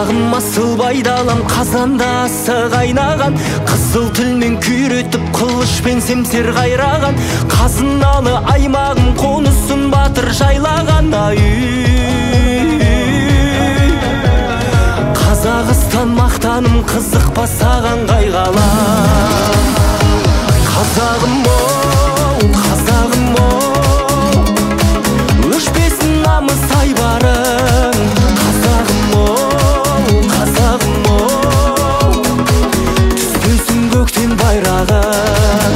Қазағым асыл байдалам, қазанда асы қайнаған, қызыл тілмен күйретіп қылышпен семсер қайраған, қазыналы аймағым қонысын батыр жайлаған. Қазақстан мақтаным, қызықпа саған қайғала. Қазағым оу, қазағым оу, өшпесін намыс айбарың. Қазағым оу, қазағым оу, түспесін көктен байрағың.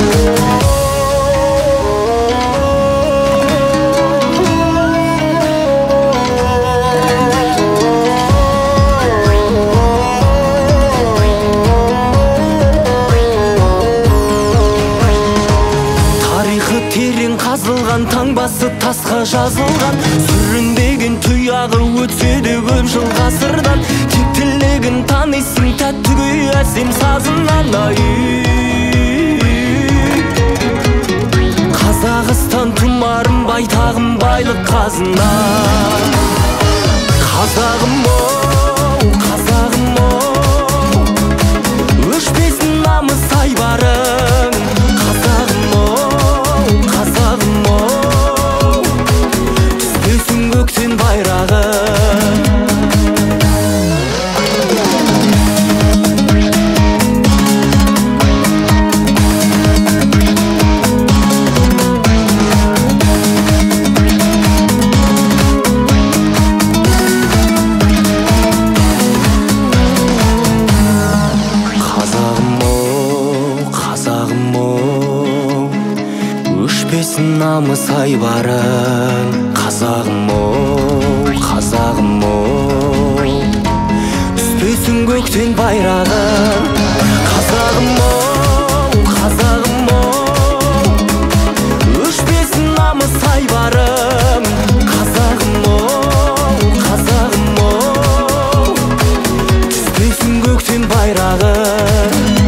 Терең қазылған, таңбасы тасқа жазылған, сүрінбеген тұяғы өтсе де көп жыл ғасырдан. Тек тілегін танисың тәтті күй әсем сазынан. Қазақстан тұмарым, байтағым, байлық қазына. Қазағым оу, қазағым оу, өшпесін намыс айбарың. Қазағым оу, қазағым оу, түспесін көктен байрағың. Қазағым оу, қазағым оу, өшпесін намыс айбарың. Қазағым оу, қазағым оу, түспесін көктен байрағың. Қазағым оу, қазағым оу, өшпесін намыс айбарың. Қазағым оу, қазағым оу, түспесін көктен байрағың.